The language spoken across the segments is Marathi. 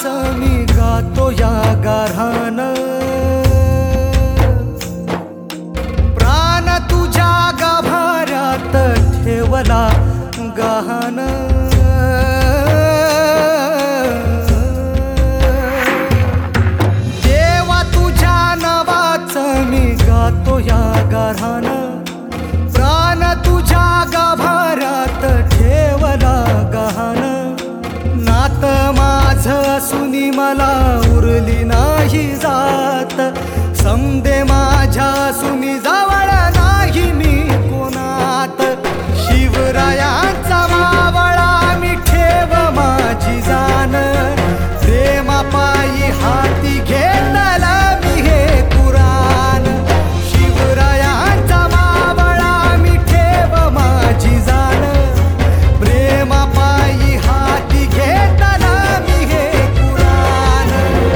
मी गातो या गाऱ्हाण, प्राण तुझ्या गाभाऱ्यात ठेवला गहाण। देवा तुझ्या नावाच मी गातो या गाऱ्हाण, प्राण तुझ्या गाभाऱ्यात ठेवला गहाण। नात माझ असूनी मला उरली नाही जात, समदे माझ्या असूनी जवळ नाही मी कोणात। शिवरायांचा मावळा मी ठेव माझी जाण, प्रेमापायी हाती घेतला मी हे कुराण। शिवरायांचा मावळा मी ठेव माझी जाण, प्रेमापायी हाती घेतला मी हे कुराण।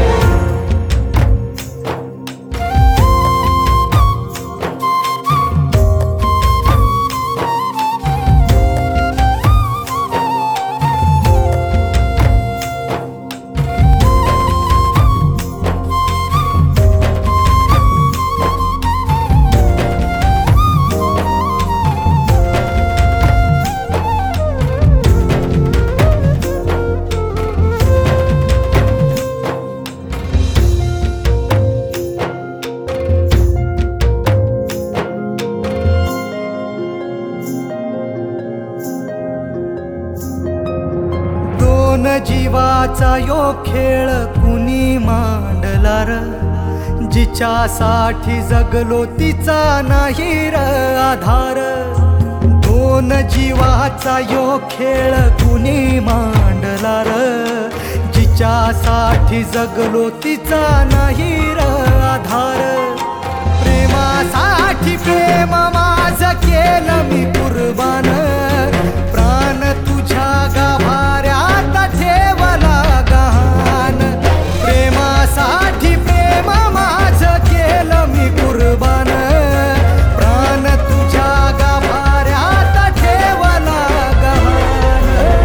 जीवाचा यो खेळ कुणी मांडला र, जिच्यासाठी जगलो तिचा नाही र आधार। दोन जीवाचा यो खेळ कुणी मांडला र, जिच्यासाठी जगलो तिचा नाही र आधार। प्रेमासाठी प्रेम माझ केलं मी कुर्बान, प्राण तुझ्या गाभाऱ्यात ठेवला गहाण। प्रेमासाठी प्रेम माझ केलं मी कुर्बान, प्राण तुझ्या गाभाऱ्यात ठेवला गहाण।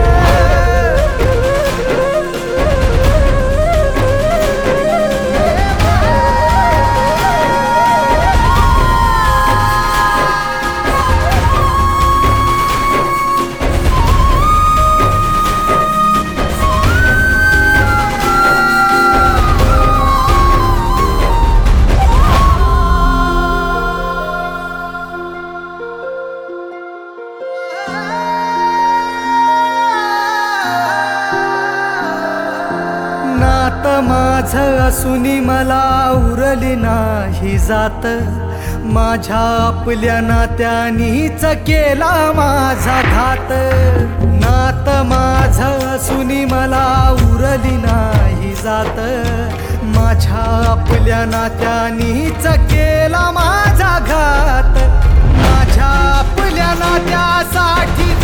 नात माझ असूनी मला उरली नाही जात, माझ्या आपल्या नात्यानीच केला माझा घात। नात माझ असूनी मला उरली नाही जात, माझ्या आपल्या नात्यानीच केला माझा घात। माझ्या आपल्या नात्यासाठी